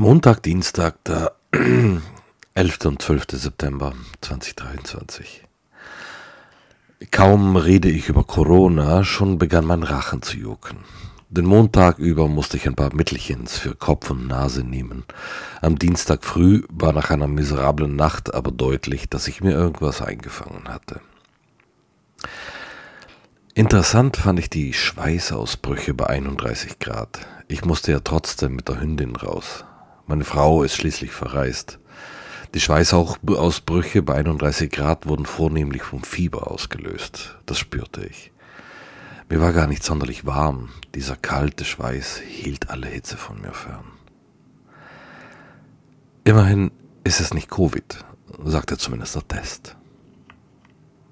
Montag, Dienstag, der 11. und 12. September 2023. Kaum rede ich über Corona, schon begann mein Rachen zu jucken. Den Montag über musste ich ein paar Mittelchens für Kopf und Nase nehmen. Am Dienstag früh war nach einer miserablen Nacht aber deutlich, dass ich mir irgendwas eingefangen hatte. Interessant fand ich die Schweißausbrüche bei 31 Grad. Ich musste ja trotzdem mit der Hündin raus. Meine Frau ist schließlich verreist. Die Schweißausbrüche bei 31 Grad wurden vornehmlich vom Fieber ausgelöst. Das spürte ich. Mir war gar nicht sonderlich warm. Dieser kalte Schweiß hielt alle Hitze von mir fern. Immerhin ist es nicht Covid, sagte zumindest der Test.